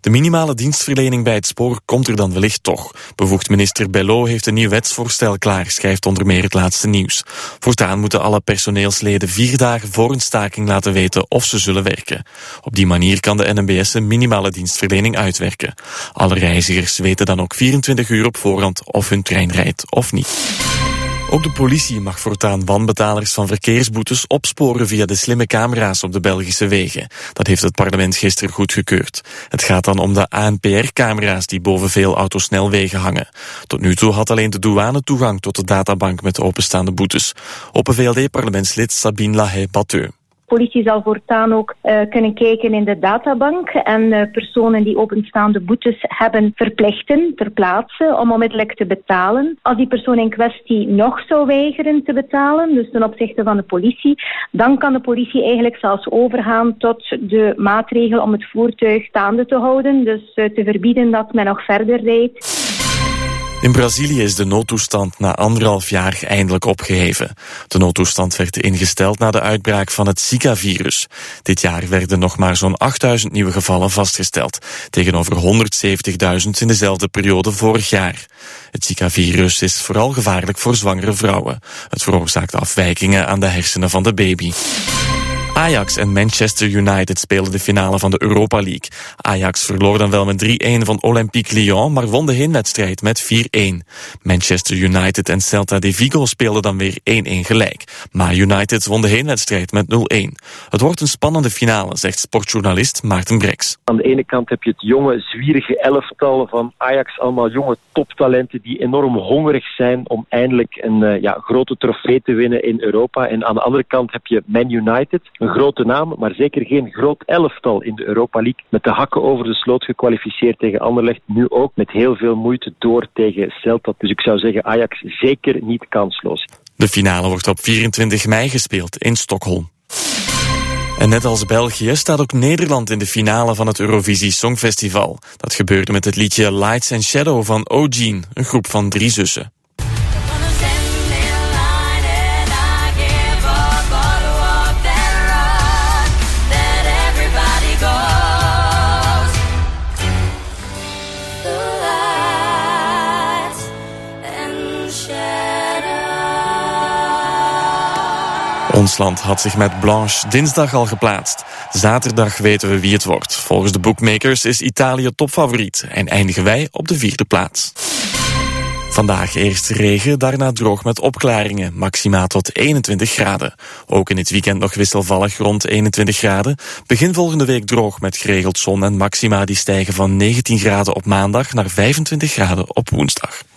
De minimale dienstverlening bij het spoor komt er dan wellicht toch. Bevoegd minister Bello heeft een nieuw wetsvoorstel klaar, schrijft onder meer het laatste nieuws. Voortaan moeten alle personeelsleden 4 dagen voor een staking laten weten of ze zullen werken. Op die manier kan de NMBS een minimale dienstverlening uitwerken. Alle reizigers weten dan ook 24 uur op voorhand of hun trein rijdt of niet. Ook de politie mag voortaan wanbetalers van verkeersboetes opsporen via de slimme camera's op de Belgische wegen. Dat heeft het parlement gisteren goedgekeurd. Het gaat dan om de ANPR-camera's die boven veel autosnelwegen hangen. Tot nu toe had alleen de douane toegang tot de databank met openstaande boetes. Open VLD-parlementslid Sabine Lahaye-Batteux. De politie zal voortaan ook kunnen kijken in de databank en personen die openstaande boetes hebben verplichten ter plaatse om onmiddellijk te betalen. Als die persoon in kwestie nog zou weigeren te betalen, dus ten opzichte van de politie, dan kan de politie eigenlijk zelfs overgaan tot de maatregel om het voertuig staande te houden, dus te verbieden dat men nog verder rijdt. In Brazilië is de noodtoestand na 1,5 jaar eindelijk opgeheven. De noodtoestand werd ingesteld na de uitbraak van het Zika-virus. Dit jaar werden nog maar zo'n 8.000 nieuwe gevallen vastgesteld, tegenover 170.000 in dezelfde periode vorig jaar. Het Zika-virus is vooral gevaarlijk voor zwangere vrouwen. Het veroorzaakt afwijkingen aan de hersenen van de baby. Ajax en Manchester United spelen de finale van de Europa League. Ajax verloor dan wel met 3-1 van Olympique Lyon, maar won de heenwedstrijd met 4-1. Manchester United en Celta de Vigo speelden dan weer 1-1 gelijk. Maar United won de heenwedstrijd met 0-1. Het wordt een spannende finale, zegt sportjournalist Maarten Breks. Aan de ene kant heb je het jonge, zwierige elftal van Ajax, allemaal jonge toptalenten die enorm hongerig zijn om eindelijk een grote trofee te winnen in Europa. En aan de andere kant heb je Man United, een grote naam, maar zeker geen groot elftal in de Europa League. Met de hakken over de sloot gekwalificeerd tegen Anderlecht. Nu ook met heel veel moeite door tegen Celta. Dus ik zou zeggen Ajax zeker niet kansloos. De finale wordt op 24 mei gespeeld in Stockholm. En net als België staat ook Nederland in de finale van het Eurovisie Songfestival. Dat gebeurde met het liedje Lights and Shadow van O'Gene, een groep van 3 zussen. Ons land had zich met Blanche dinsdag al geplaatst. Zaterdag weten we wie het wordt. Volgens de bookmakers is Italië topfavoriet en eindigen wij op de 4e plaats. Vandaag eerst regen, daarna droog met opklaringen, maxima tot 21 graden. Ook in het weekend nog wisselvallig rond 21 graden. Begin volgende week droog met geregeld zon en maxima die stijgen van 19 graden op maandag naar 25 graden op woensdag.